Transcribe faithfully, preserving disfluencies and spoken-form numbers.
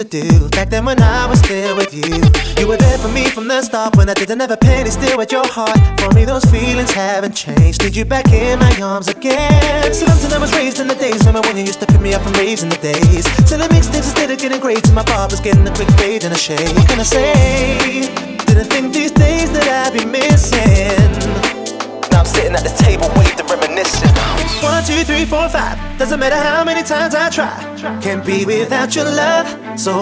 do. Back then when I was still with you, you were there for me from the start. When I didn't have a penny still at your heart. For me those feelings haven't changed. Need you back in my arms again. So something I was raised in the days. Remember when you used to pick me up from raising the days. Selling mixtapes instead of getting grades. And my barber's getting a quick fade and a shade. What can I say? Didn't think these days that I'd be missing. Now I'm sitting at the table waiting to reminiscing. One, two, three, four, five. Doesn't matter how many times I try. Can't be without your love. So